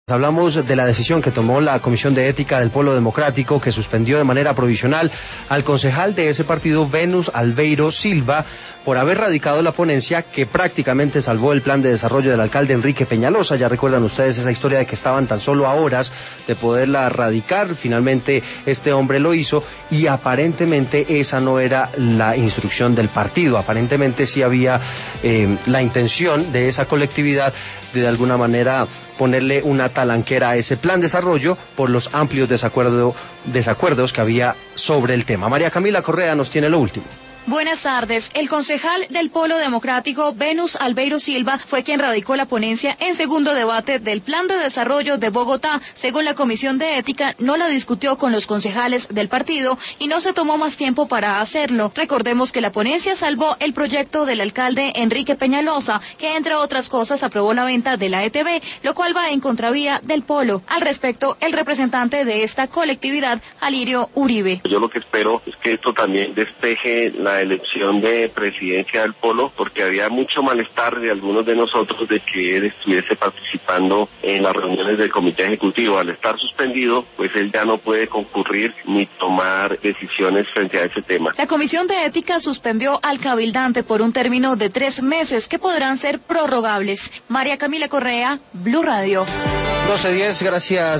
Hablamos de la decisión que tomó la Comisión de Ética del Polo Democrático, que suspendió de manera provisional al concejal de ese partido, Venus Albeiro Silva, por haber radicado la ponencia que prácticamente salvó el plan de desarrollo del alcalde Enrique Peñalosa. Ya recuerdan ustedes esa historia de que estaban tan solo a horas de poderla radicar. Finalmente este hombre lo hizo y aparentemente esa no era la instrucción del partido. Aparentemente sí había la intención de esa colectividad de alguna manera ponerle una talanquera a ese plan de desarrollo por los amplios desacuerdos que había sobre el tema. María Camila Correa nos tiene lo último. Buenas tardes. El concejal del Polo Democrático, Venus Albeiro Silva, fue quien radicó la ponencia en segundo debate del Plan de Desarrollo de Bogotá. Según la Comisión de Ética, no la discutió con los concejales del partido y no se tomó más tiempo para hacerlo. Recordemos que la ponencia salvó el proyecto del alcalde Enrique Peñalosa, que entre otras cosas aprobó la venta de la ETB, lo cual va en contravía del Polo. Al respecto, el representante de esta colectividad, Alirio Uribe. Yo lo que espero es que esto también despeje la elección de presidencia del Polo, porque había mucho malestar de algunos de nosotros de que él estuviese participando en las reuniones del comité ejecutivo. Al estar suspendido, pues él ya no puede concurrir ni tomar decisiones frente a ese tema. La Comisión de Ética suspendió al cabildante por un término de 3 meses que podrán ser prorrogables. María Camila Correa, Blue Radio. 12:10, gracias.